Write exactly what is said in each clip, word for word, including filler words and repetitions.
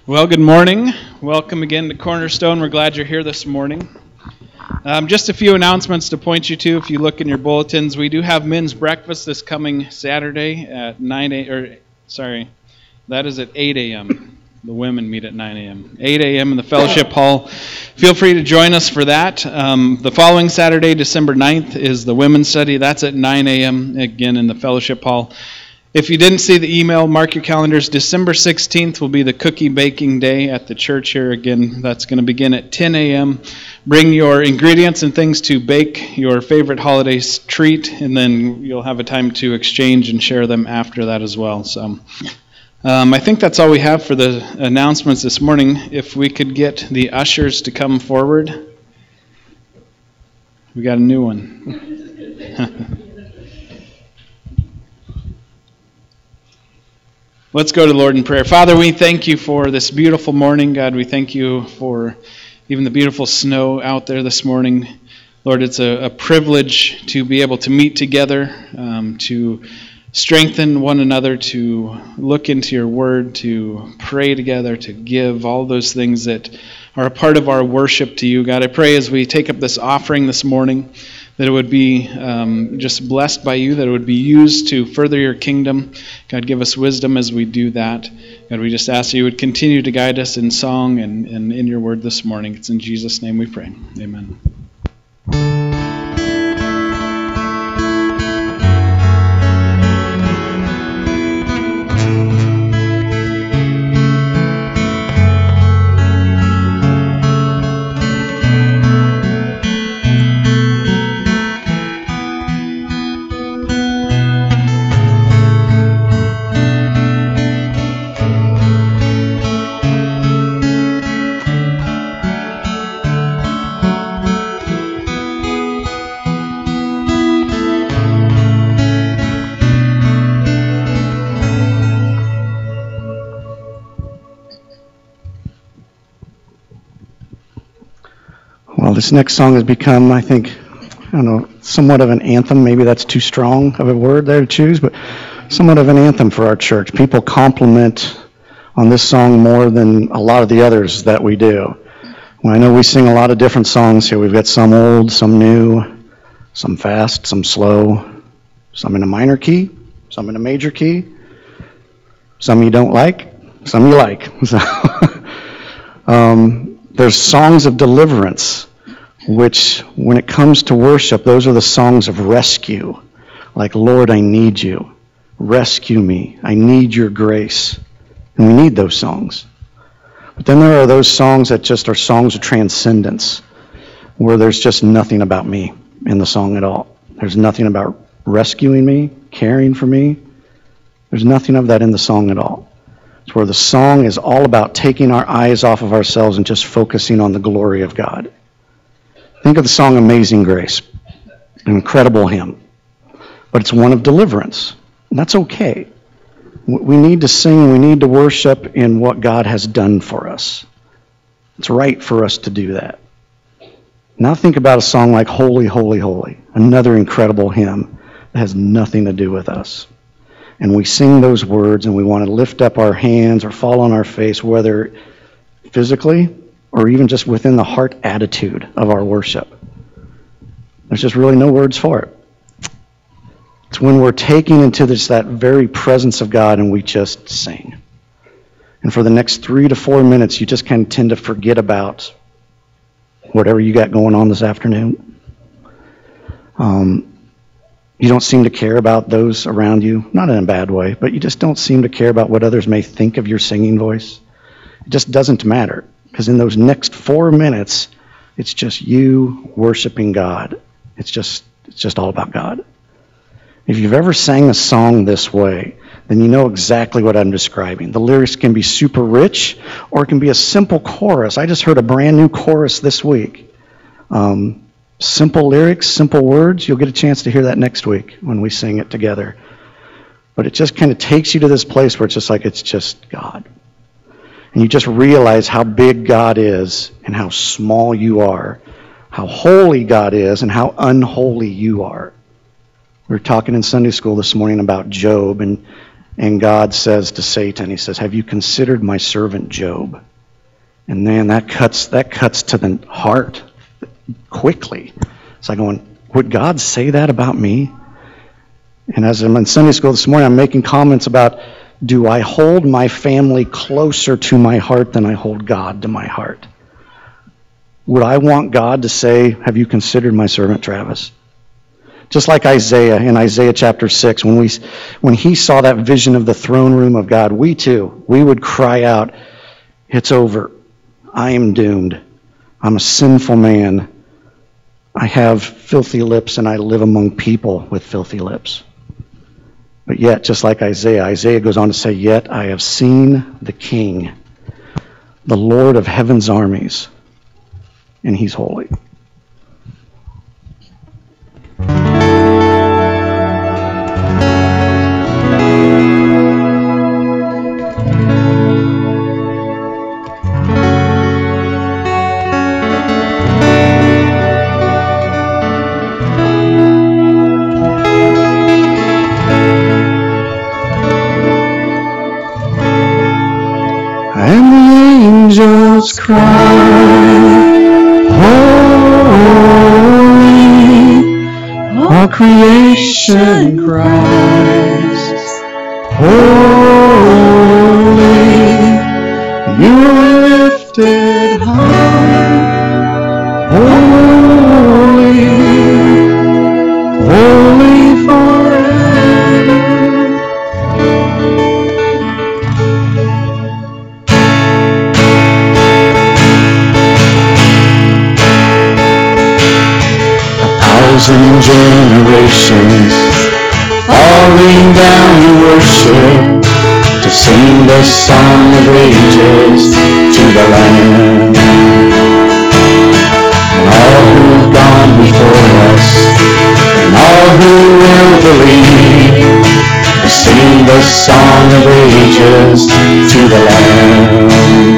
Well, good morning. Welcome again to Cornerstone. We're glad you're here this morning. Um, just a few announcements to point you to if you look in your bulletins. We do have men's breakfast this coming Saturday at nine a.m. or sorry, that is at eight a.m. The women meet at nine a.m. eight a.m. in the fellowship hall. Feel free to join us for that. Um, the following Saturday, December ninth, is the women's study. That's at nine a.m. again in the fellowship hall. If you didn't see the email, mark your calendars. December sixteenth will be the cookie baking day at the church here. Again, that's going to begin at ten a.m. Bring your ingredients and things to bake your favorite holiday treat, and then you'll have a time to exchange and share them after that as well. So, um, I think that's all we have for the announcements this morning. If we could get the ushers to come forward. We got a new one. Let's go to the Lord in prayer. Father, we thank you for this beautiful morning. God, we thank you for even the beautiful snow out there this morning. Lord, it's a, a privilege to be able to meet together, um, to strengthen one another, to look into your word, to pray together, to give, all those things that are a part of our worship to you. God, I pray as we take up this offering this morning, that it would be um, just blessed by you, that it would be used to further your kingdom. God, give us wisdom as we do that. God, we just ask you would continue to guide us in song and, and in your word this morning. It's in Jesus' name we pray. Amen. This next song has become, I think, I don't know, somewhat of an anthem. Maybe that's too strong of a word there to choose, but somewhat of an anthem for our church. People compliment on this song more than a lot of the others that we do. Well, I know we sing a lot of different songs here. We've got some old, some new, some fast, some slow, some in a minor key, some in a major key, some you don't like, some you like. So, um, there's songs of deliverance, which, when it comes to worship, those are the songs of rescue. Like, Lord, I need you. Rescue me. I need your grace. And we need those songs. But then there are those songs that just are songs of transcendence, where there's just nothing about me in the song at all. There's nothing about rescuing me, caring for me. There's nothing of that in the song at all. It's where the song is all about taking our eyes off of ourselves and just focusing on the glory of God. Think of the song Amazing Grace, an incredible hymn, but it's one of deliverance, and that's okay. We need to sing, we need to worship in what God has done for us. It's right for us to do that. Now think about a song like Holy, Holy, Holy, another incredible hymn that has nothing to do with us. And we sing those words and we want to lift up our hands or fall on our face, whether physically or even just within the heart attitude of our worship. There's just really no words for it. It's when we're taking into this, that very presence of God, and we just sing. And for the next three to four minutes, you just kind of tend to forget about whatever you got going on this afternoon. Um, you don't seem to care about those around you, not in a bad way, but you just don't seem to care about what others may think of your singing voice. It just doesn't matter. Because in those next four minutes, it's just you worshiping God. It's just it's just all about God. If you've ever sang a song this way, then you know exactly what I'm describing. The lyrics can be super rich, or it can be a simple chorus. I just heard a brand new chorus this week. Um, simple lyrics, simple words. You'll get a chance to hear that next week when we sing it together. But it just kind of takes you to this place where it's just like it's just God. And you just realize how big God is and how small you are, how holy God is and how unholy you are. We were talking in Sunday school this morning about Job, and And God says to Satan, he says, have you considered my servant Job? And man, that cuts that cuts to the heart quickly. It's like going, would God say that about me? And as I'm in Sunday school this morning, I'm making comments about, do I hold my family closer to my heart than I hold God to my heart? Would I want God to say, have you considered my servant Travis? Just like Isaiah in Isaiah chapter six, when we, when he saw that vision of the throne room of God, we too, we would cry out, it's over. I am doomed. I'm a sinful man. I have filthy lips and I live among people with filthy lips. But yet, just like Isaiah, Isaiah goes on to say, yet I have seen the King, the Lord of heaven's armies, and he's holy. Angels cry, holy, all creation cries, holy, you are lifted high, holy, holy forever. Thousand generations falling down in worship to sing the song of ages to the Lamb. And all who've gone before us and all who will believe to sing the song of ages to the Lamb.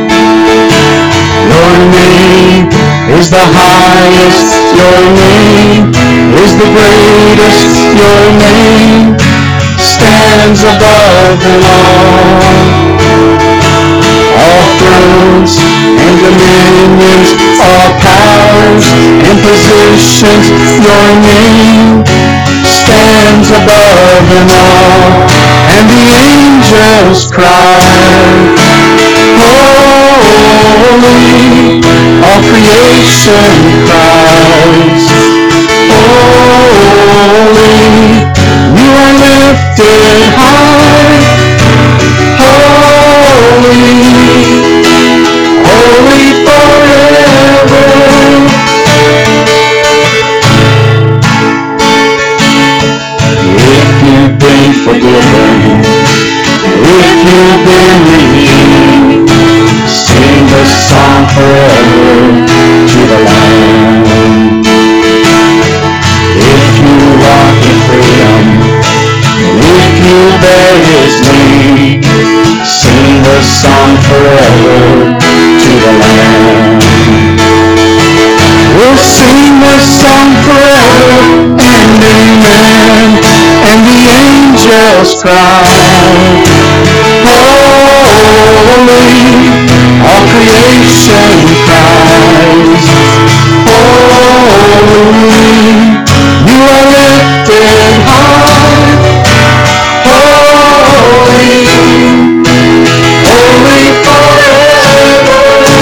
Your name is the highest, your name is the greatest, your name stands above them all. All thrones and dominions, all powers and positions, your name stands above them all. And the angels cry, holy, all creation cries, holy, you are lifted high, holy, holy forever. If you've been forgiven, if you've been redeemed, sing the song forever to the Lamb. If you walk in freedom, if you bear his name, sing the song forever to the Lamb. We'll sing the song forever and amen. And the angels cry, holy, all creation cries, holy, you are lifted high, holy, holy forever.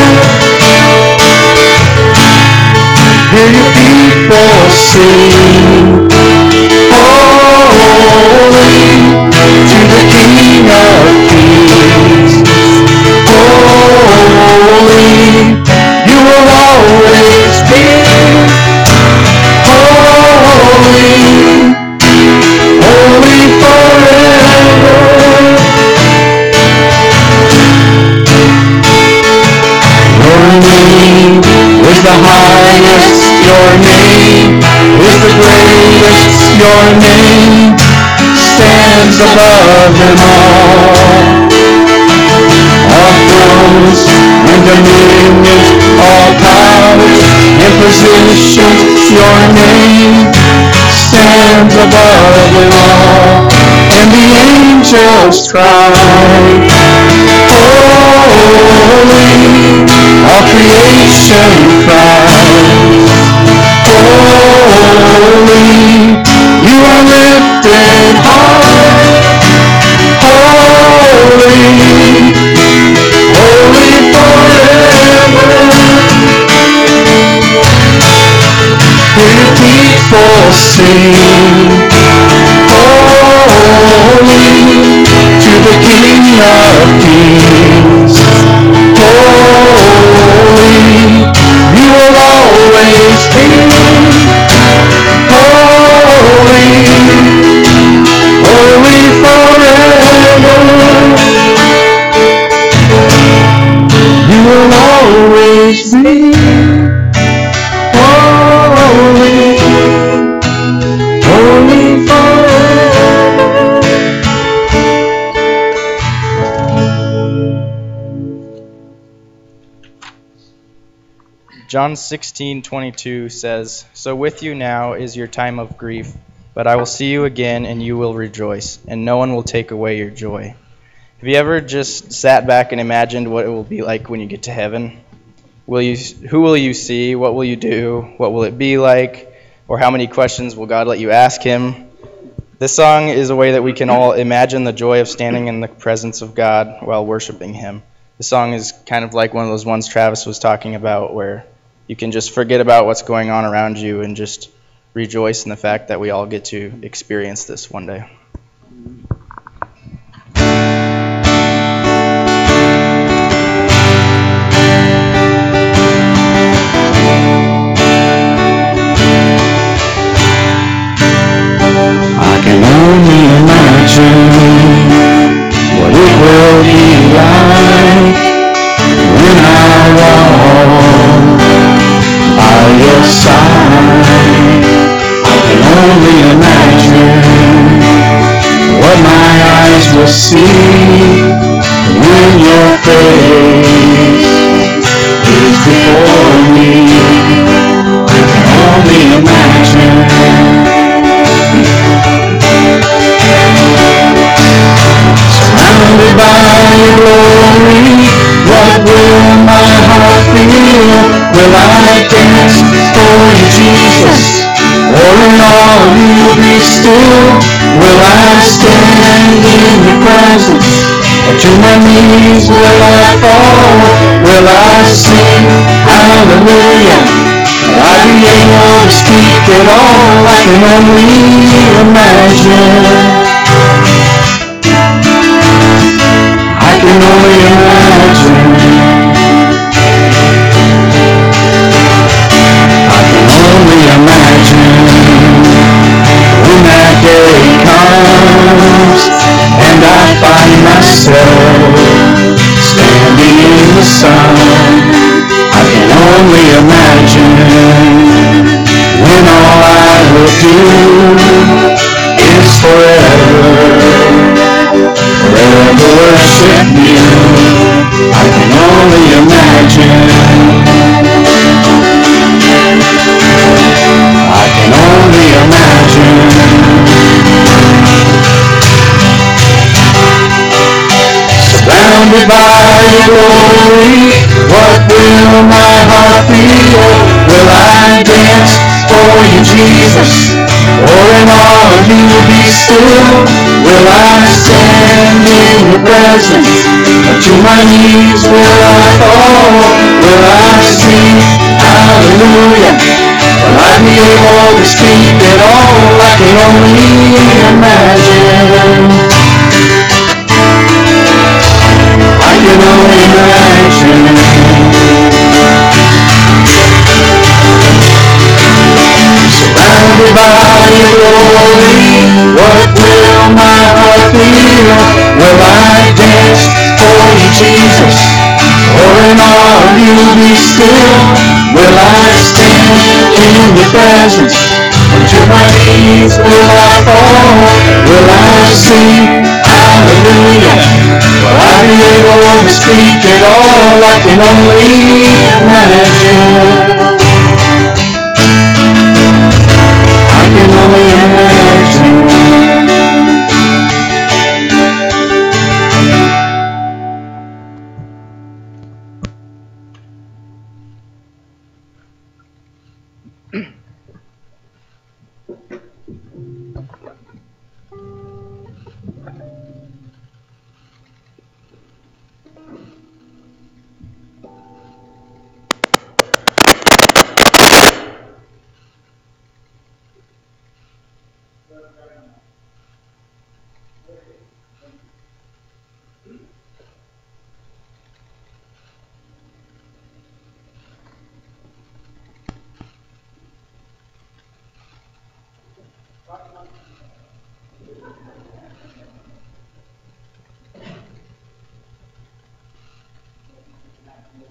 Hear your people sing, holy, to the King of Kings, holy, you will always be, holy, holy forever. Your name is the highest, your name is the greatest, your name stands above them all. All thrones and dominions, all powers and positions, your name stands above them all. And the angels angels cry, holy, all creation cries, holy, you are lifted high, holy, holy forever. Hear people sing, holy, to the King of Kings, holy, you will always be, holy, holy forever, you will always be, holy, holy forever. John sixteen twenty-two says, "So with you now is your time of grief, but I will see you again, and you will rejoice, and no one will take away your joy." Have you ever just sat back and imagined what it will be like when you get to heaven? Will you? Who will you see? What will you do? What will it be like? Or how many questions will God let you ask Him? This song is a way that we can all imagine the joy of standing in the presence of God while worshiping Him. The song is kind of like one of those ones Travis was talking about, where you can just forget about what's going on around you and just rejoice in the fact that we all get to experience this one day. I can only imagine what it will be like when I walk by your side. I can only imagine what my eyes will see when your face is before me. I can only imagine. Surrounded by your glory, what will my heart feel? Will I dance for you, Jesus? Or in all you be still? Will I stand in your presence? Or to my knees will I fall? Will I sing hallelujah? Will I be able to speak at all? I can only imagine. I can only imagine. I can only imagine when that day comes and I find myself standing in the sun. I can only imagine when all I will do is forever. Forever worship you. I can only imagine. I can only imagine. Surrounded by your glory, what will my heart feel? Will I dance for you, Jesus? Or in all you be still? Will I stand in your presence? Or to my knees will I fall? Will I sing hallelujah? Will I be able to speak at all? I can only imagine. I can only imagine. Surrounded by your glory, what will my heart feel? Will I dance for you, Jesus? Or in all you be still? Will I stand in your presence? Or to my knees will I fall? Will I sing hallelujah? Will I be able to speak at all? I can only imagine. I can only imagine.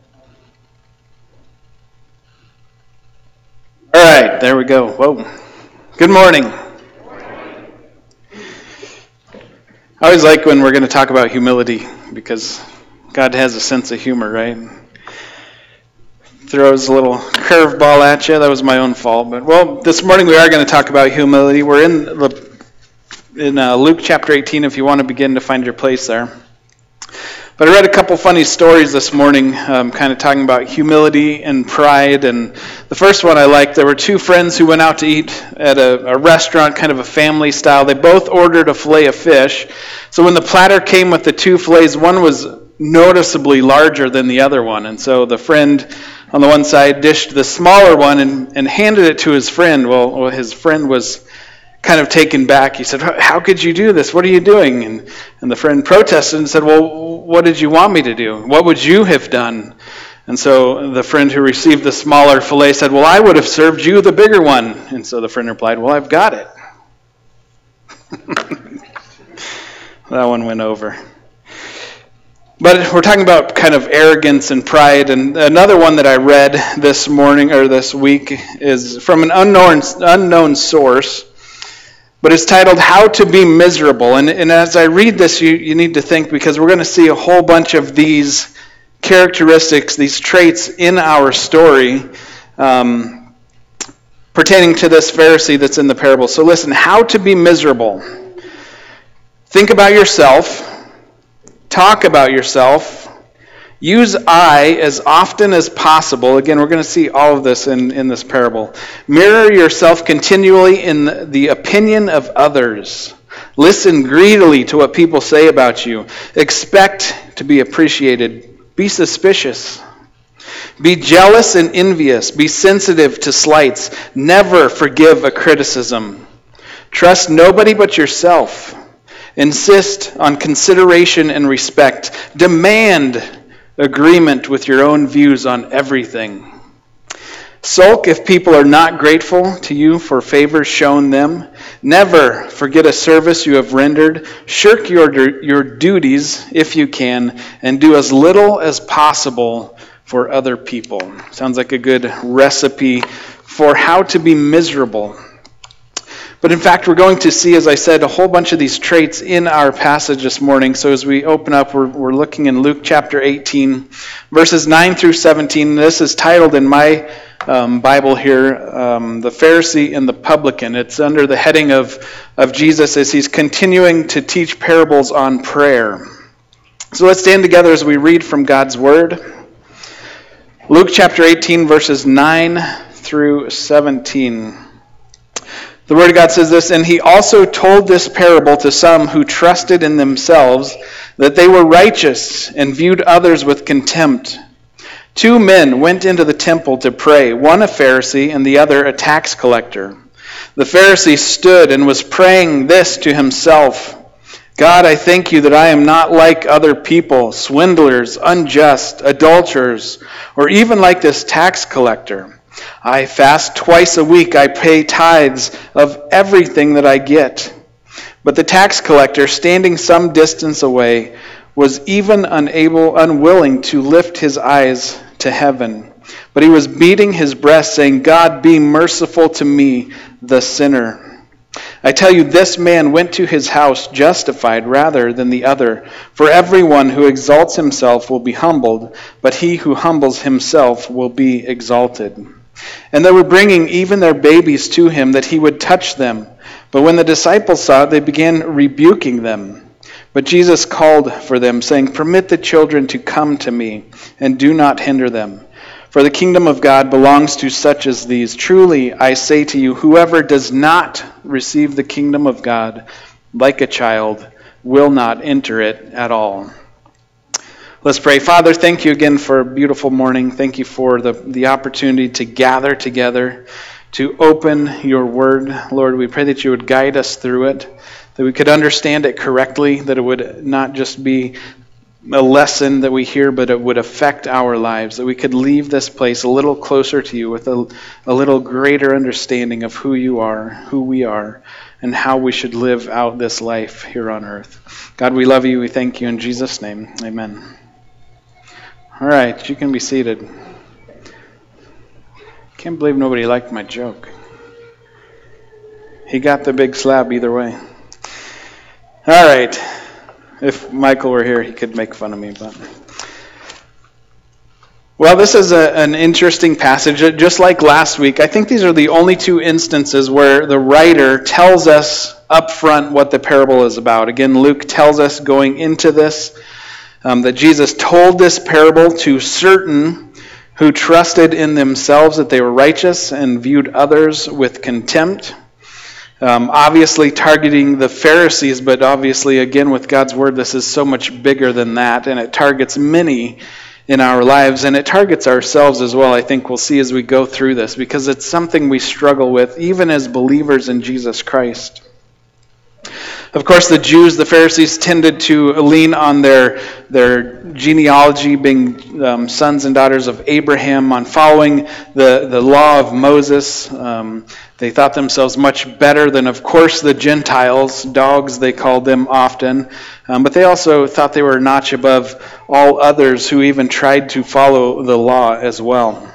All right, there we go. Whoa. Good morning. I always like when we're going to talk about humility because God has a sense of humor, right? Throws a little curveball at you. That was my own fault. But well, this morning we are going to talk about humility. We're in the, in uh, Luke chapter eighteen if you want to begin to find your place there. But I read a couple funny stories this morning, um, kind of talking about humility and pride. And the first one I liked, there were two friends who went out to eat at a, a restaurant, kind of a family style. They both ordered a fillet of fish. So when the platter came with the two fillets, one was noticeably larger than the other one. And so the friend on the one side dished the smaller one and, and handed it to his friend. Well, well, his friend was kind of taken back. He said, "How could you do this? What are you doing?" And, and the friend protested and said, "Well, what did you want me to do? What would you have done?" And so the friend who received the smaller fillet said, "Well, I would have served you the bigger one." And so the friend replied, "Well, I've got it." That one went over. But we're talking about kind of arrogance and pride. And another one that I read this morning or this week is from an unknown unknown source. But it's titled, How to Be Miserable. And, and as I read this, you, you need to think, because we're going to see a whole bunch of these characteristics, these traits in our story um, pertaining to this Pharisee that's in the parable. So listen, how to be miserable. Think about yourself. Talk about yourself. Use I as often as possible. Again, we're going to see all of this in, in this parable. Mirror yourself continually in the opinion of others. Listen greedily to what people say about you. Expect to be appreciated. Be suspicious. Be jealous and envious. Be sensitive to slights. Never forgive a criticism. Trust nobody but yourself. Insist on consideration and respect. Demand agreement with your own views on everything. Sulk if people are not grateful to you for favors shown them. Never forget a service you have rendered. Shirk your, your duties if you can, and do as little as possible for other people. Sounds like a good recipe for how to be miserable. But in fact, we're going to see, as I said, a whole bunch of these traits in our passage this morning. So as we open up, we're, we're looking in Luke chapter eighteen, verses nine through seventeen. This is titled in my um, Bible here, um, The Pharisee and the Publican. It's under the heading of, of Jesus as he's continuing to teach parables on prayer. So let's stand together as we read from God's Word. Luke chapter eighteen, verses nine through seventeen. The Word of God says this, "And he also told this parable to some who trusted in themselves that they were righteous and viewed others with contempt. Two men went into the temple to pray, one a Pharisee and the other a tax collector. The Pharisee stood and was praying this to himself, 'God, I thank you that I am not like other people, swindlers, unjust, adulterers, or even like this tax collector. I fast twice a week. I pay tithes of everything that I get.' But the tax collector, standing some distance away, was even unable, unwilling to lift his eyes to heaven. But he was beating his breast, saying, 'God, be merciful to me, the sinner.' I tell you, this man went to his house justified rather than the other. For everyone who exalts himself will be humbled, but he who humbles himself will be exalted." And they were bringing even their babies to him that he would touch them. But when the disciples saw it, they began rebuking them. But Jesus called for them, saying, "Permit the children to come to me, and do not hinder them. For the kingdom of God belongs to such as these. Truly, I say to you, whoever does not receive the kingdom of God like a child will not enter it at all." Let's pray. Father, thank you again for a beautiful morning. Thank you for the, the opportunity to gather together, to open your word. Lord, we pray that you would guide us through it, that we could understand it correctly, that it would not just be a lesson that we hear, but it would affect our lives, that we could leave this place a little closer to you with a, a little greater understanding of who you are, who we are, and how we should live out this life here on earth. God, we love you. We thank you in Jesus' name. Amen. All right, you can be seated. Can't believe nobody liked my joke. He got the big slab either way. All right. If Michael were here, he could make fun of me, but... Well, this is a, an interesting passage. Just like last week, I think these are the only two instances where the writer tells us up front what the parable is about. Again, Luke tells us going into this um, that Jesus told this parable to certain who trusted in themselves that they were righteous and viewed others with contempt. Um, obviously targeting the Pharisees, but obviously, again, with God's word, this is so much bigger than that, and it targets many in our lives, and it targets ourselves as well, I think we'll see as we go through this, because it's something we struggle with, even as believers in Jesus Christ. Of course, the Jews, the Pharisees, tended to lean on their their genealogy, being um, sons and daughters of Abraham, on following the, the law of Moses. Um, they thought themselves much better than, of course, the Gentiles. Dogs, they called them often. Um, but they also thought they were a notch above all others who even tried to follow the law as well.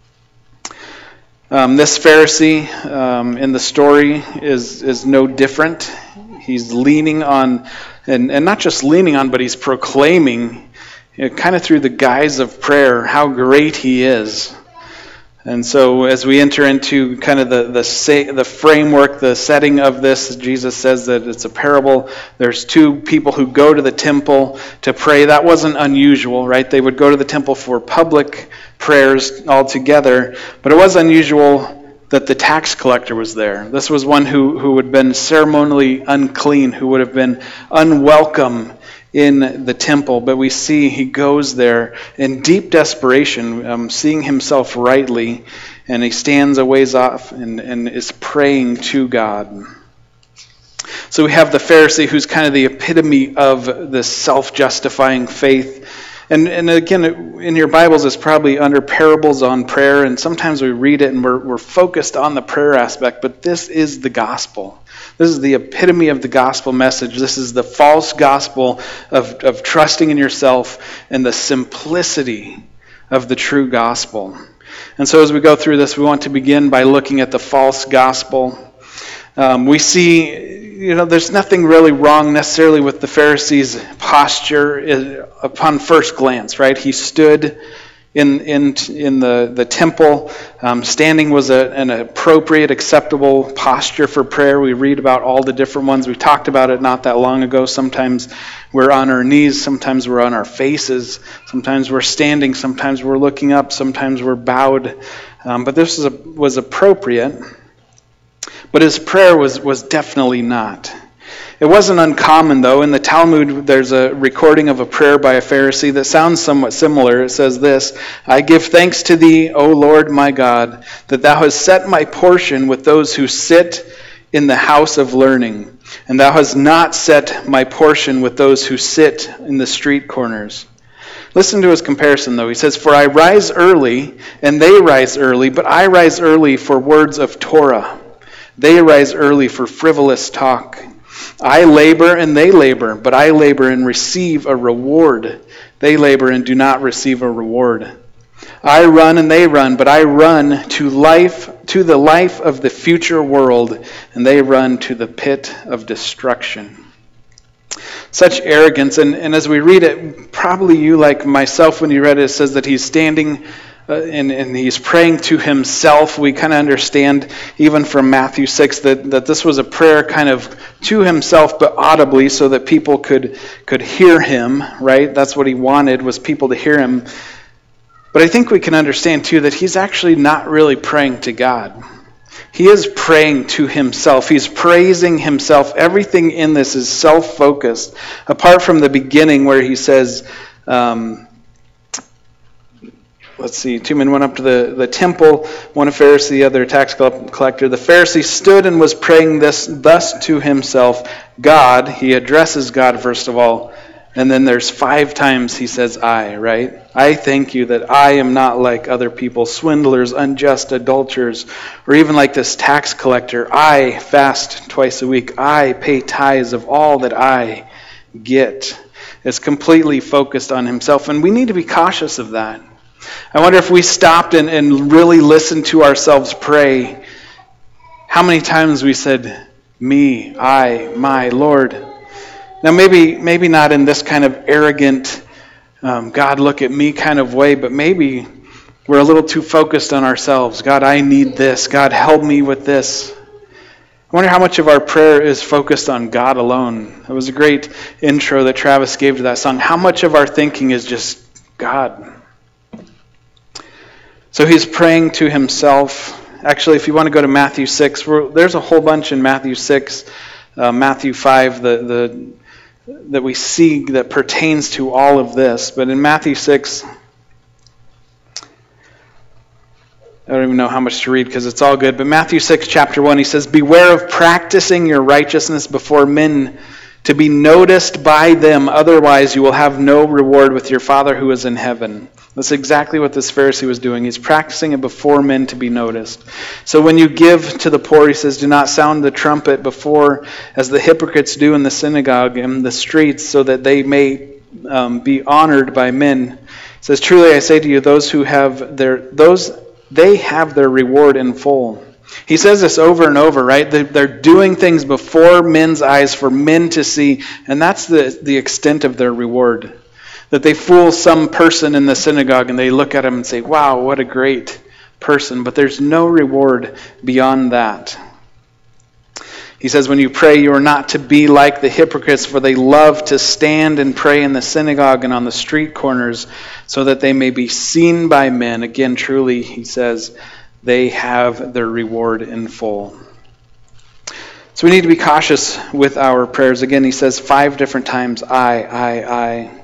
Um, this Pharisee um, in the story is, is no different. He's leaning on, and, and not just leaning on, but he's proclaiming, you know, kind of through the guise of prayer, how great he is. And so as we enter into kind of the, the, say, the framework, the setting of this, Jesus says that it's a parable. There's two people who go to the temple to pray. That wasn't unusual, right? They would go to the temple for public prayers altogether, but it was unusual that the tax collector was there. This was one who, who would have been ceremonially unclean, who would have been unwelcome in the temple. But we see he goes there in deep desperation, um, seeing himself rightly, and he stands a ways off and, and is praying to God. So we have the Pharisee, who's kind of the epitome of this self-justifying faith. And and again, in your Bibles, it's probably under parables on prayer, and sometimes we read it and we're we're focused on the prayer aspect, but this is the gospel. This is the epitome of the gospel message. This is the false gospel of, of trusting in yourself and the simplicity of the true gospel. And so as we go through this, we want to begin by looking at the false gospel. Um, we see... You know, there's nothing really wrong necessarily with the Pharisee's posture upon first glance, right? He stood in in in the, the temple. Um, standing was a, an appropriate, acceptable posture for prayer. We read about all the different ones. We talked about it not that long ago. Sometimes we're on our knees. Sometimes we're on our faces. Sometimes we're standing. Sometimes we're looking up. Sometimes we're bowed. Um, but this was, a, was appropriate. But his prayer was, was definitely not. It wasn't uncommon, though. In the Talmud, there's a recording of a prayer by a Pharisee that sounds somewhat similar. It says this: "I give thanks to thee, O Lord my God, that thou hast set my portion with those who sit in the house of learning, and thou hast not set my portion with those who sit in the street corners." Listen to his comparison, though. He says, "For I rise early, and they rise early, but I rise early for words of Torah. They rise early for frivolous talk. I labor and they labor, but I labor and receive a reward. They labor and do not receive a reward. I run and they run, but I run to life, to the life of the future world, and they run to the pit of destruction." Such arrogance, and, and as we read it, probably you, like myself, when you read it, it says that he's standing Uh, and, and he's praying to himself. We kind of understand, even from Matthew six, that, that this was a prayer kind of to himself, but audibly, so that people could, could hear him, right? That's what he wanted, was people to hear him. But I think we can understand, too, that he's actually not really praying to God. He is praying to himself. He's praising himself. Everything in this is self-focused, apart from the beginning where he says... Um, Let's see, two men went up to the, the temple, one a Pharisee, the other a tax collector. The Pharisee stood and was praying this thus to himself, God. He addresses God first of all, and then there's five times he says I, right? I thank you that I am not like other people, swindlers, unjust, adulterers, or even like this tax collector. I fast twice a week. I pay tithes of all that I get. is completely focused on himself, and we need to be cautious of that. I wonder if we stopped and, and really listened to ourselves pray, how many times we said, me, I, my, Lord. Now maybe maybe not in this kind of arrogant, um, God look at me kind of way, but maybe we're a little too focused on ourselves. God, I need this. God, help me with this. I wonder how much of our prayer is focused on God alone. It was a great intro that Travis gave to that song. How much of our thinking is just God? So he's praying to himself. Actually, if you want to go to Matthew six, there's a whole bunch in Matthew six, uh, Matthew five, the, the, that we see that pertains to all of this. But in Matthew six, I don't even know how much to read because it's all good. But Matthew six, chapter one, he says, beware of practicing your righteousness before men to be noticed by them. Otherwise, you will have no reward with your Father who is in heaven. That's exactly what this Pharisee was doing. He's practicing it before men to be noticed. So when you give to the poor, he says, do not sound the trumpet before, as the hypocrites do in the synagogue and the streets, so that they may um, be honored by men. He says, truly I say to you, those who have their those they have their reward in full. He says this over and over, right? They're doing things before men's eyes for men to see, and that's the, the extent of their reward. That they fool some person in the synagogue and they look at him and say, wow, what a great person. But there's no reward beyond that. He says, when you pray, you are not to be like the hypocrites, for they love to stand and pray in the synagogue and on the street corners, so that they may be seen by men. Again, truly, he says, they have their reward in full. So we need to be cautious with our prayers. Again, he says five different times, I, I, I.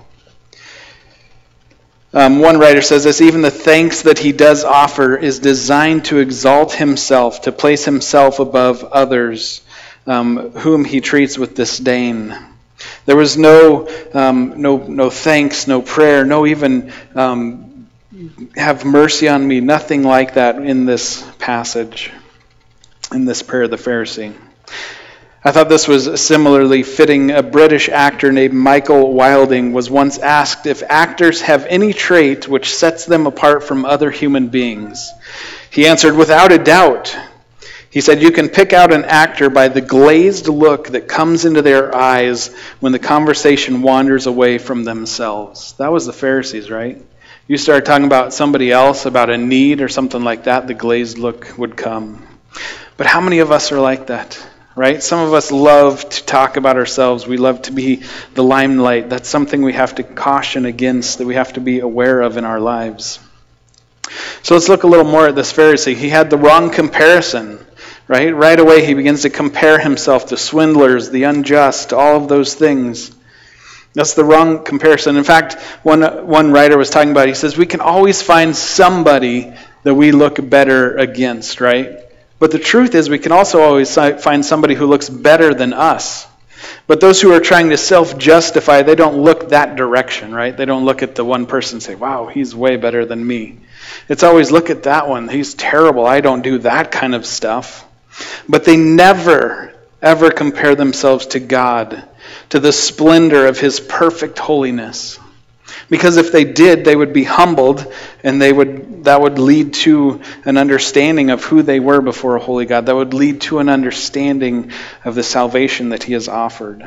Um, one writer says this, even the thanks that he does offer is designed to exalt himself, to place himself above others, um, whom he treats with disdain. There was no, um, no, no thanks, no prayer, no even um, have mercy on me, nothing like that in this passage, in this prayer of the Pharisee. I thought this was similarly fitting. A British actor named Michael Wilding was once asked if actors have any trait which sets them apart from other human beings. He answered, without a doubt. He said, you can pick out an actor by the glazed look that comes into their eyes when the conversation wanders away from themselves. That was the Pharisees, right? You start talking about somebody else, about a need or something like that, the glazed look would come. But how many of us are like that? Right? Some of us love to talk about ourselves. We love to be the limelight. That's something we have to caution against, that we have to be aware of in our lives. So let's look a little more at this Pharisee. He had the wrong comparison, right? Right away he begins to compare himself to swindlers, the unjust, all of those things. That's the wrong comparison. In fact, one, one writer was talking about, he says, we can always find somebody that we look better against, right? But the truth is we can also always find somebody who looks better than us. But those who are trying to self-justify, they don't look that direction, right? They don't look at the one person and say, wow, he's way better than me. It's always, look at that one. He's terrible. I don't do that kind of stuff. But they never, ever compare themselves to God, to the splendor of his perfect holiness. Because if they did, they would be humbled, and they would that would lead to an understanding of who they were before a holy God. That would lead to an understanding of the salvation that he has offered.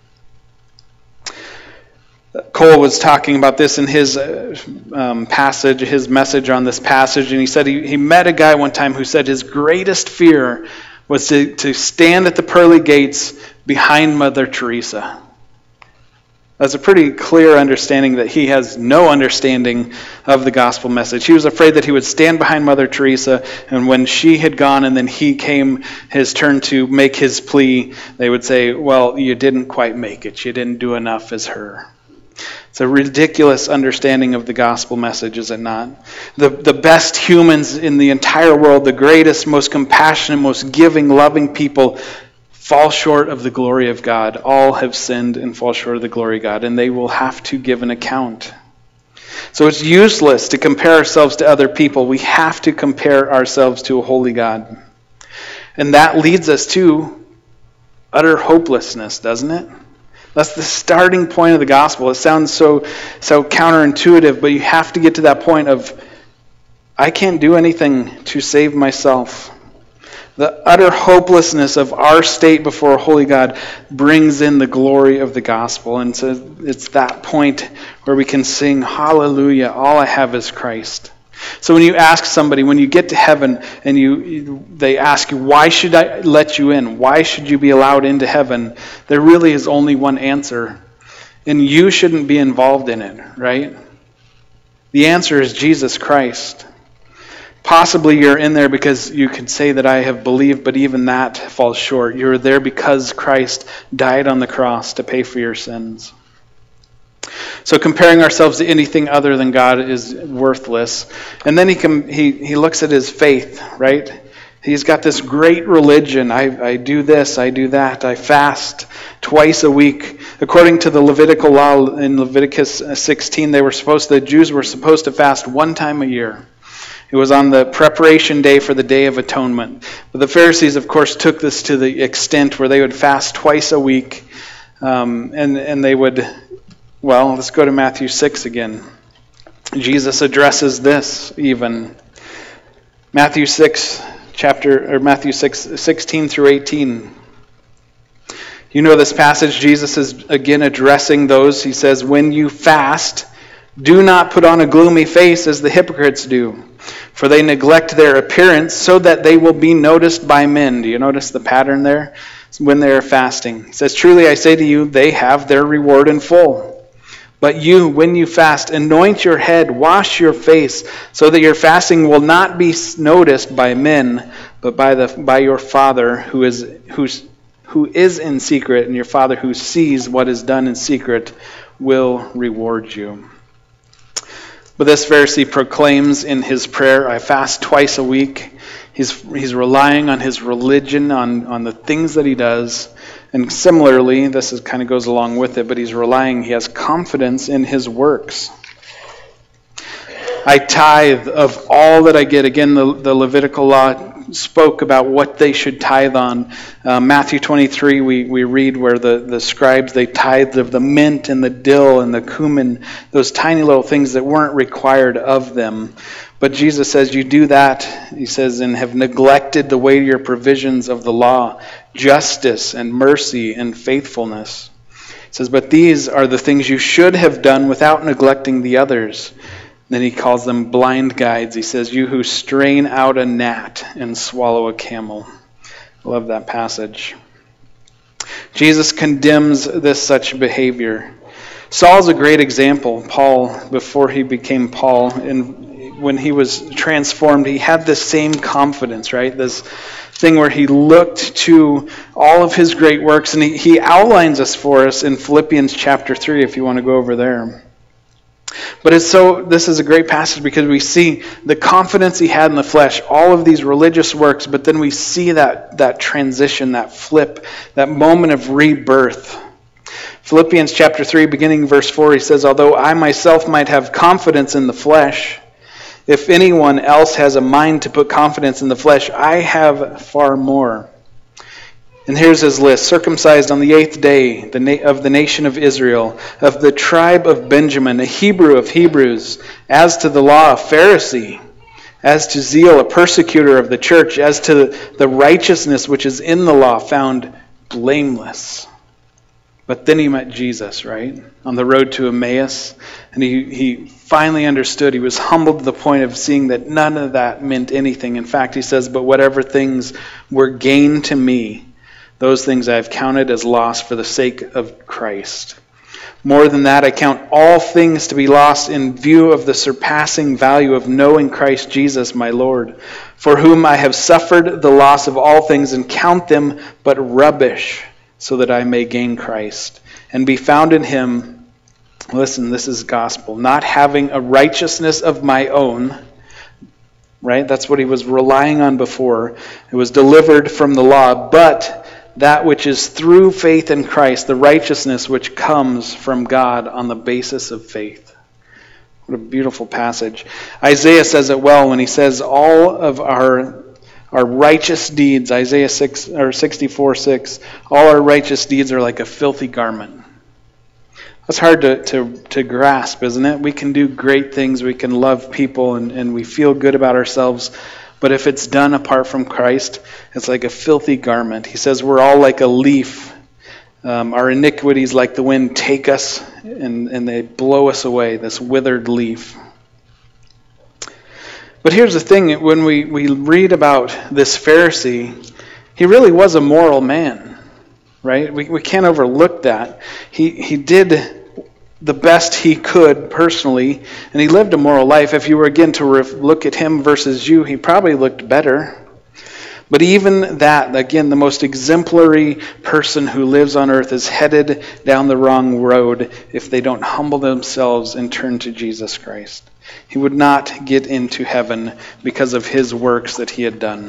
Cole was talking about this in his uh, um, passage, his message on this passage, and he said he, he met a guy one time who said his greatest fear was to, to stand at the pearly gates behind Mother Teresa. That's a pretty clear understanding that he has no understanding of the gospel message. He was afraid that he would stand behind Mother Teresa, and when she had gone and then he came his turn to make his plea, they would say, well, you didn't quite make it. You didn't do enough as her. It's a ridiculous understanding of the gospel message, is it not? The, the best humans in the entire world, the greatest, most compassionate, most giving, loving people, fall short of the glory of God. All have sinned and fall short of the glory of God, and they will have to give an account. So it's useless to compare ourselves to other people. We have to compare ourselves to a holy God. And that leads us to utter hopelessness, doesn't it? That's the starting point of the gospel. It sounds so so counterintuitive, but you have to get to that point of, I can't do anything to save myself. The utter hopelessness of our state before a holy God brings in the glory of the gospel. And so it's that point where we can sing, hallelujah, all I have is Christ. So when you ask somebody, when you get to heaven and you they ask you, why should I let you in? Why should you be allowed into heaven? There really is only one answer. And you shouldn't be involved in it, right? The answer is Jesus Christ. Possibly you're in there because you could say that I have believed, but even that falls short. You're there because Christ died on the cross to pay for your sins. So comparing ourselves to anything other than God is worthless. And then he can, he he looks at his faith, right? He's got this great religion. I, I do this, I do that. I fast twice a week. According to the Levitical law in Leviticus sixteen, they were supposed, the Jews were supposed to fast one time a year. It was on the preparation day for the Day of Atonement. But the Pharisees, of course, took this to the extent where they would fast twice a week. Um, and, and they would... Well, let's go to Matthew six again. Jesus addresses this even. Matthew six, chapter or Matthew six, sixteen through eighteen. You know this passage. Jesus is again addressing those. He says, "When you fast, do not put on a gloomy face as the hypocrites do, for they neglect their appearance so that they will be noticed by men." Do you notice the pattern there? When they are fasting. He says, "Truly I say to you, they have their reward in full. But you, when you fast, anoint your head, wash your face, so that your fasting will not be noticed by men, but by the by your Father who is who's who is in secret, and your Father who sees what is done in secret will reward you." But this Pharisee proclaims in his prayer, "I fast twice a week." He's he's relying on his religion, on, on the things that he does. And similarly, this is, kind of goes along with it, but he's relying, he has confidence in his works. I tithe of all that I get. Again, the, the Levitical law spoke about what they should tithe on. Uh, Matthew twenty-three, we, we read where the, the scribes, they tithed of the mint and the dill and the cumin, those tiny little things that weren't required of them. But Jesus says, you do that, he says, and have neglected the weightier provisions of the law, justice and mercy and faithfulness. He says, but these are the things you should have done without neglecting the others. Then he calls them blind guides. He says, you who strain out a gnat and swallow a camel. I love that passage. Jesus condemns this such behavior. Saul's a great example. Paul, before he became Paul, and when he was transformed, he had this same confidence, right? This thing where he looked to all of his great works, and he, he outlines us for us in Philippians chapter three, if you want to go over there. But it's so, this is a great passage because we see the confidence he had in the flesh, all of these religious works, but then we see that, that transition, that flip, that moment of rebirth. Philippians chapter three, beginning verse four, he says, although I myself might have confidence in the flesh, if anyone else has a mind to put confidence in the flesh, I have far more. And here's his list. Circumcised on the eighth day the na- of the nation of Israel, of the tribe of Benjamin, a Hebrew of Hebrews, as to the law, a Pharisee, as to zeal, a persecutor of the church, as to the, the righteousness which is in the law, found blameless. But then he met Jesus, right? On the road to Emmaus. And he, he finally understood. He was humbled to the point of seeing that none of that meant anything. In fact, he says, but whatever things were gain to me, those things I have counted as loss for the sake of Christ. More than that, I count all things to be lost in view of the surpassing value of knowing Christ Jesus, my Lord, for whom I have suffered the loss of all things and count them but rubbish, so that I may gain Christ and be found in him. Listen, this is gospel. Not having a righteousness of my own, right? That's what he was relying on before. It was delivered from the law, but that which is through faith in Christ, the righteousness which comes from God on the basis of faith. What a beautiful passage. Isaiah says it well when he says all of our Our righteous deeds, Isaiah six or sixty-four six, all our righteous deeds are like a filthy garment. That's hard to, to, to grasp, isn't it? We can do great things, we can love people, and, and we feel good about ourselves. But if it's done apart from Christ, it's like a filthy garment. He says we're all like a leaf. Um, our iniquities, like the wind, take us and, and they blow us away, this withered leaf. But here's the thing, when we, we read about this Pharisee, he really was a moral man, right? We, we can't overlook that. He, he did the best he could personally, and he lived a moral life. If you were again to re- look at him versus you, he probably looked better. But even that, again, the most exemplary person who lives on earth is headed down the wrong road if they don't humble themselves and turn to Jesus Christ. He would not get into heaven because of his works that he had done.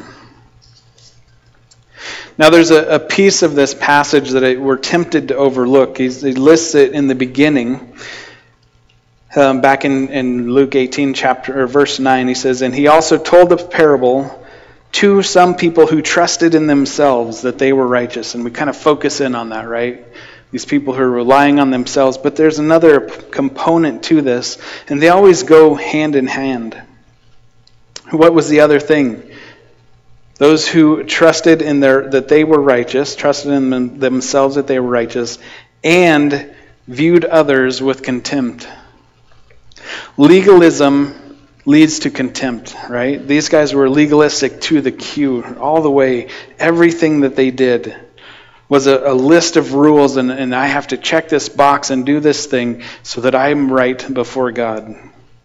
Now there's a, a piece of this passage that I, we're tempted to overlook. He's, he lists it in the beginning. Um, back in, in Luke eighteen, chapter or verse nine, he says, "And he also told the parable to some people who trusted in themselves that they were righteous." And we kind of focus in on that, right? These people who are relying on themselves. But there's another p- component to this, and they always go hand in hand. What was the other thing? Those who trusted in their that they were righteous, trusted in them, themselves that they were righteous, and viewed others with contempt. Legalism leads to contempt, right? These guys were legalistic to the Q, all the way. Everything that they did was a, a list of rules, and, and I have to check this box and do this thing so that I'm right before God.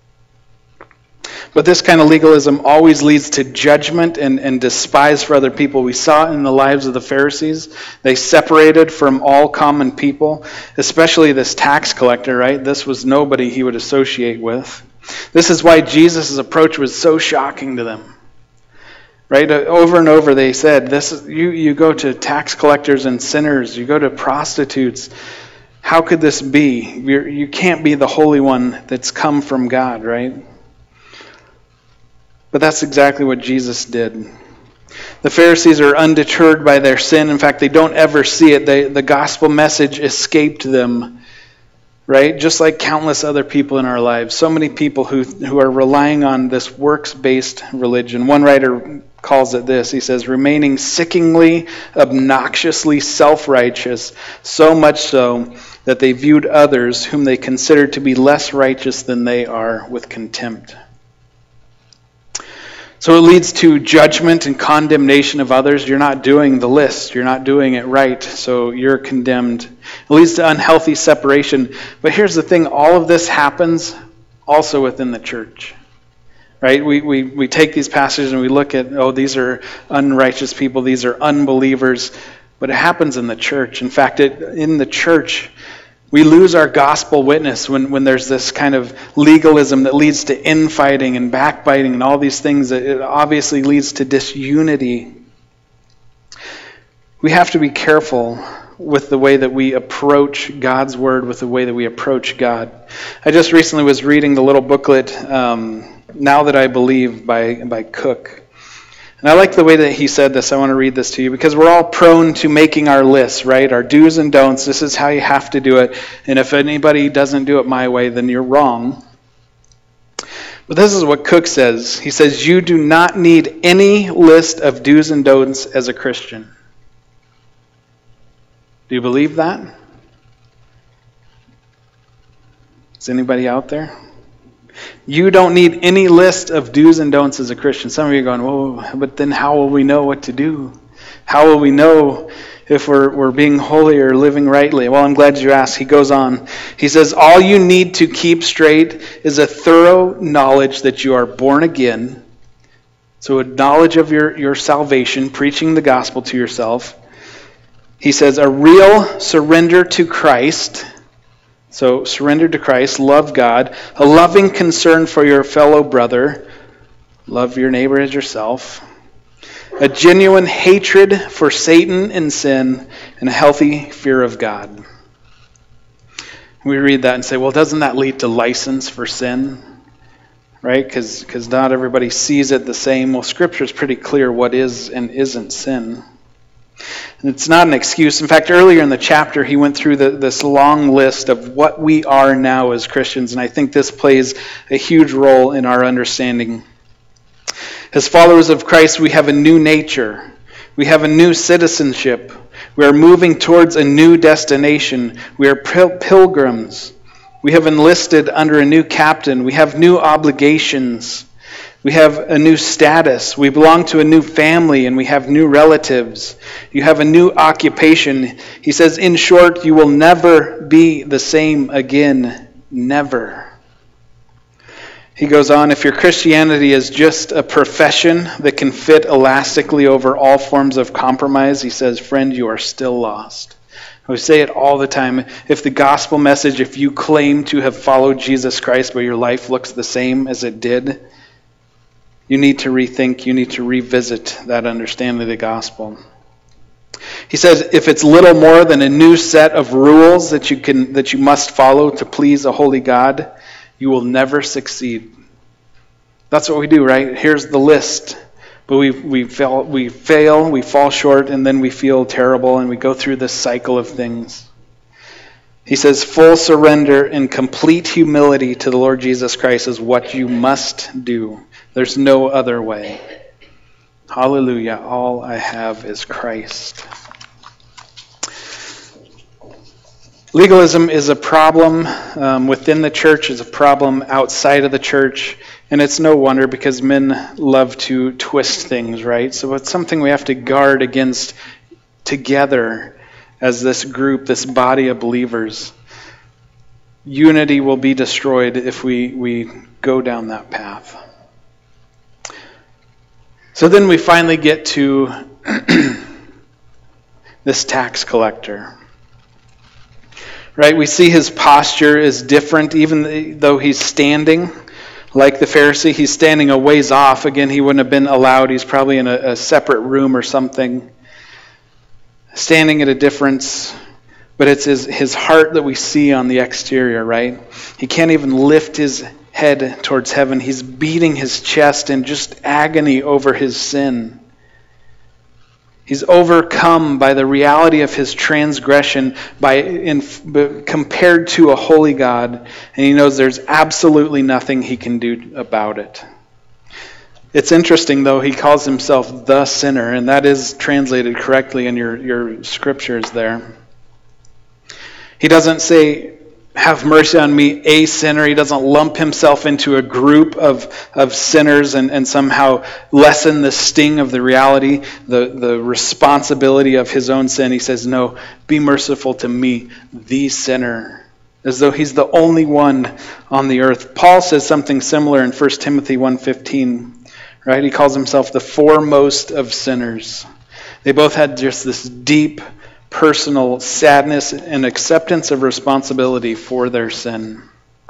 But this kind of legalism always leads to judgment and, and despise for other people. We saw it in the lives of the Pharisees. They separated from all common people, especially this tax collector, right? This was nobody he would associate with. This is why Jesus' approach was so shocking to them. Right? Over and over they said, "This is, you, you go to tax collectors and sinners, you go to prostitutes. How could this be? You're, you can't be the Holy One that's come from God," right? But that's exactly what Jesus did. The Pharisees are undeterred by their sin. In fact, they don't ever see it. They, the gospel message escaped them, right? Just like countless other people in our lives. So many people who, who are relying on this works-based religion. One writer calls it this. He says, remaining sickeningly, obnoxiously self-righteous, so much so that they viewed others whom they considered to be less righteous than they are with contempt. So it leads to judgment and condemnation of others. You're not doing the list. You're not doing it right, so you're condemned. It leads to unhealthy separation. But here's the thing. All of this happens also within the church. Right? We, we, we take these passages and we look at, oh, these are unrighteous people. These are unbelievers. But it happens in the church. In fact, it, in the church, we lose our gospel witness when, when there's this kind of legalism that leads to infighting and backbiting and all these things. That it obviously leads to disunity. We have to be careful with the way that we approach God's word, with the way that we approach God. I just recently was reading the little booklet, um, Now That I Believe by, by Cook. And I like the way that he said this. I want to read this to you because we're all prone to making our lists, right? Our do's and don'ts. This is how you have to do it. And if anybody doesn't do it my way, then you're wrong. But this is what Cook says. He says, you do not need any list of do's and don'ts as a Christian. Do you believe that? Is anybody out there? You don't need any list of do's and don'ts as a Christian. Some of you are going, whoa, but then how will we know what to do? How will we know if we're, we're being holy or living rightly? Well, I'm glad you asked. He goes on. He says, all you need to keep straight is a thorough knowledge that you are born again. So a knowledge of your, your salvation, preaching the gospel to yourself. He says, a real surrender to Christ. So surrender to Christ, love God, a loving concern for your fellow brother, love your neighbor as yourself, a genuine hatred for Satan and sin, and a healthy fear of God. We read that and say, well, doesn't that lead to license for sin? Right? Because because not everybody sees it the same. Well, Scripture is pretty clear what is and isn't sin. It's not an excuse. In fact, earlier in the chapter, he went through the, this long list of what we are now as Christians, and I think this plays a huge role in our understanding. As followers of Christ, we have a new nature. We have a new citizenship. We are moving towards a new destination. We are pil- pilgrims. We have enlisted under a new captain. We have new obligations. We have a new status. We belong to a new family, and we have new relatives. You have a new occupation. He says, in short, you will never be the same again. Never. He goes on, if your Christianity is just a profession that can fit elastically over all forms of compromise, he says, friend, you are still lost. We say it all the time. If the gospel message, if you claim to have followed Jesus Christ, but your life looks the same as it did, you need to rethink, you need to revisit that understanding of the gospel. He says, if it's little more than a new set of rules that you can that you must follow to please a holy God, you will never succeed. That's what we do, right? Here's the list. But we we fail, we fail, we fall short, and then we feel terrible, and we go through this cycle of things. He says, full surrender and complete humility to the Lord Jesus Christ is what you must do. There's no other way. Hallelujah. All I have is Christ. Legalism is a problem um, within the church, is a problem outside of the church, and it's no wonder because men love to twist things, right? So it's something we have to guard against together as this group, this body of believers. Unity will be destroyed if we, we go down that path. So then we finally get to this tax collector. Right? We see his posture is different, even though he's standing like the Pharisee. He's standing a ways off. Again, he wouldn't have been allowed. He's probably in a, a separate room or something. Standing at a difference. But it's his, his heart that we see on the exterior, right? He can't even lift his head towards heaven. He's beating his chest in just agony over his sin. He's overcome by the reality of his transgression by in, compared to a holy God, and he knows there's absolutely nothing he can do about it. It's interesting, though, he calls himself the sinner, and that is translated correctly in your, your scriptures there. He doesn't say, have mercy on me, a sinner. He doesn't lump himself into a group of, of sinners and, and somehow lessen the sting of the reality, the, the responsibility of his own sin. He says, no, be merciful to me, the sinner, as though he's the only one on the earth. Paul says something similar in First Timothy one fifteen, right? He calls himself the foremost of sinners. They both had just this deep personal sadness and acceptance of responsibility for their sin.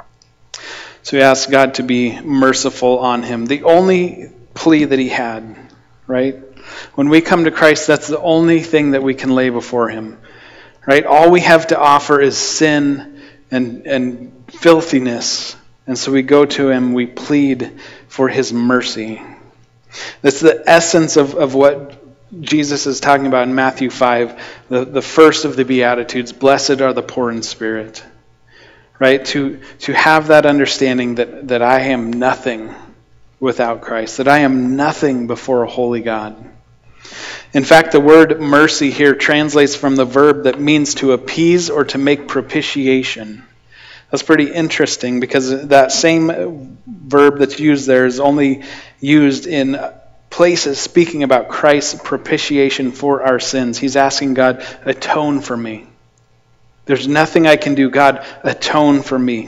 So he asked God to be merciful on him. The only plea that he had, right? When we come to Christ, that's the only thing that we can lay before him, right? All we have to offer is sin and, and filthiness. And so we go to him, we plead for his mercy. That's the essence of, of what Jesus is talking about in Matthew five, the, the first of the Beatitudes, blessed are the poor in spirit. Right? To, to have that understanding that, that I am nothing without Christ, that I am nothing before a holy God. In fact, the word mercy here translates from the verb that means to appease or to make propitiation. That's pretty interesting because that same verb that's used there is only used in places speaking about Christ's propitiation for our sins. He's asking God, atone for me. There's nothing I can do. God, atone for me.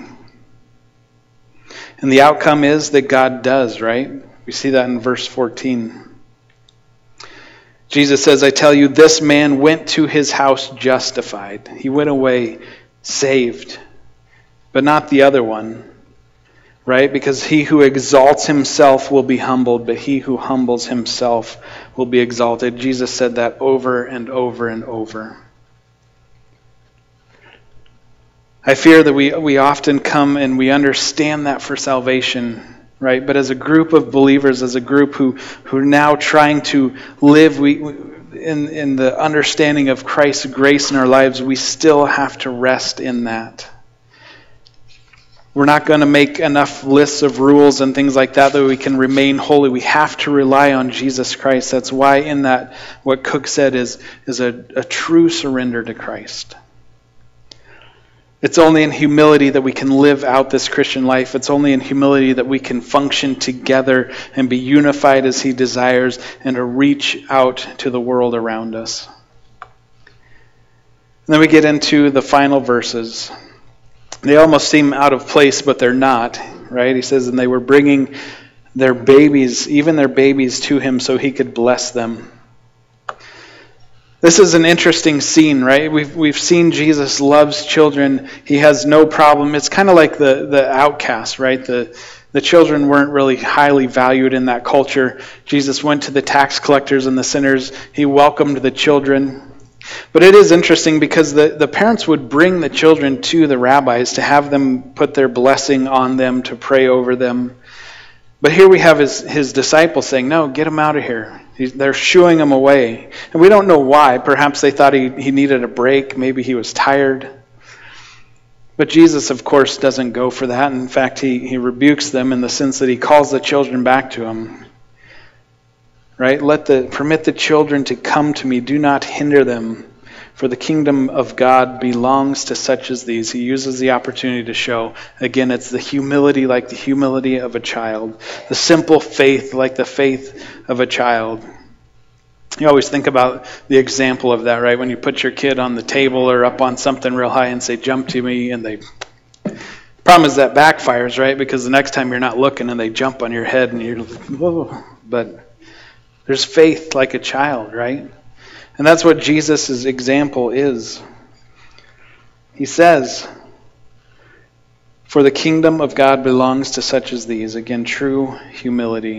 And the outcome is that God does, right? We see that in verse fourteen. Jesus says, I tell you, this man went to his house justified. He went away saved, but not the other one. Right? Because he who exalts himself will be humbled, but he who humbles himself will be exalted. Jesus said that over and over and over. I fear that we, we often come and we understand that for salvation, right? But as a group of believers, as a group who, who are now trying to live, we, we in, in the understanding of Christ's grace in our lives, we still have to rest in that. We're not going to make enough lists of rules and things like that that we can remain holy. We have to rely on Jesus Christ. That's why in that, what Cook said is, is a, a true surrender to Christ. It's only in humility that we can live out this Christian life. It's only in humility that we can function together and be unified as He desires and to reach out to the world around us. And then we get into the final verses. They almost seem out of place, but they're not, right? He says, and they were bringing their babies, even their babies, to Him so He could bless them. This is an interesting scene, right? We've we've seen Jesus loves children. He has no problem. It's kind of like the, the outcast, right? The the children weren't really highly valued in that culture. Jesus went to the tax collectors and the sinners. He welcomed the children. But it is interesting because the, the parents would bring the children to the rabbis to have them put their blessing on them, to pray over them. But here we have his, his disciples saying, no, get him out of here. He's, they're shooing him away. And we don't know why. Perhaps they thought he, he needed a break. Maybe he was tired. But Jesus, of course, doesn't go for that. In fact, he, he rebukes them in the sense that he calls the children back to him. Right? Let the permit the children to come to me. Do not hinder them. For the kingdom of God belongs to such as these. He uses the opportunity to show, again, it's the humility like the humility of a child. The simple faith like the faith of a child. You always think about the example of that, right? When you put your kid on the table or up on something real high and say, jump to me, and they... Problem is that backfires, right? Because the next time you're not looking and they jump on your head and you're like, whoa. But there's faith like a child, right? And that's what Jesus' example is. He says, for the kingdom of God belongs to such as these. Again, true humility.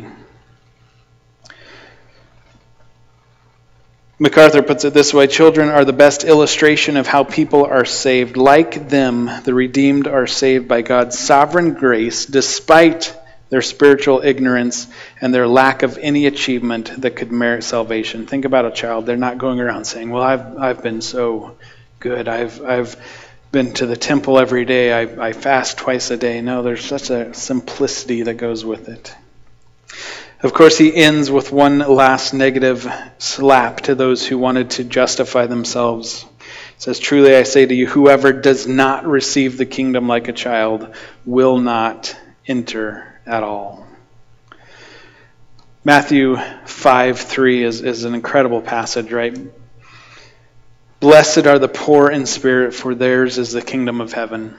MacArthur puts it this way, children are the best illustration of how people are saved. Like them, the redeemed are saved by God's sovereign grace, despite their spiritual ignorance and their lack of any achievement that could merit salvation. Think about a child. They're not going around saying, well, I've I've been so good. I've I've been to the temple every day. I, I fast twice a day. No, there's such a simplicity that goes with it. Of course, he ends with one last negative slap to those who wanted to justify themselves. He says, truly I say to you, whoever does not receive the kingdom like a child will not enter at all. Matthew five three is, is an incredible passage, right? Blessed are the poor in spirit, for theirs is the kingdom of heaven.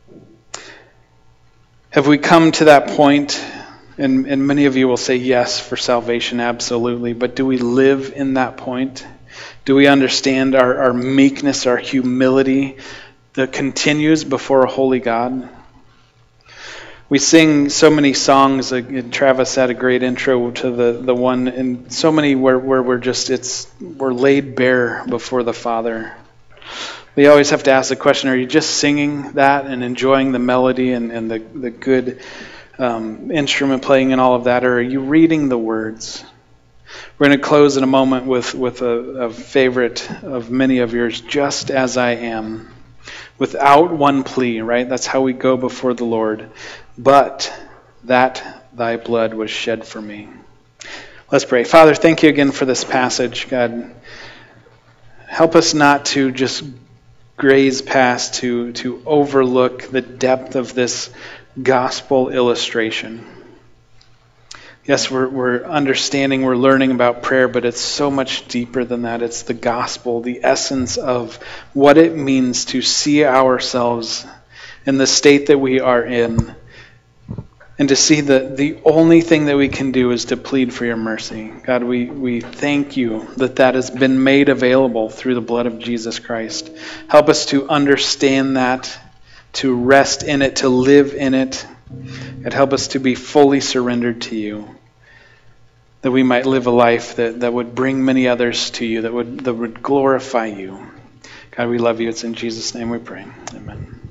Have we come to that point? And, and many of you will say yes for salvation, absolutely. But do we live in that point? Do we understand our, our meekness, our humility that continues before a holy God? We sing so many songs. Uh, Travis had a great intro to the, the one, and so many where, where we're just, it's we're laid bare before the Father. We always have to ask the question, are you just singing that and enjoying the melody and, and the, the good um, instrument playing and all of that, or are you reading the words? We're going to close in a moment with, with a, a favorite of many of yours, Just As I Am. Without one plea, right? That's how we go before the Lord. But that thy blood was shed for me. Let's pray. Father, thank you again for this passage. God, help us not to just graze past, to, to overlook the depth of this gospel illustration. Yes, we're, we're understanding, we're learning about prayer, but it's so much deeper than that. It's the gospel, the essence of what it means to see ourselves in the state that we are in, and to see that the only thing that we can do is to plead for your mercy. God, we, we thank you that that has been made available through the blood of Jesus Christ. Help us to understand that, to rest in it, to live in it, and help us to be fully surrendered to you, that we might live a life that, that would bring many others to you, that would, that would glorify you. God, we love you. It's in Jesus' name we pray. Amen.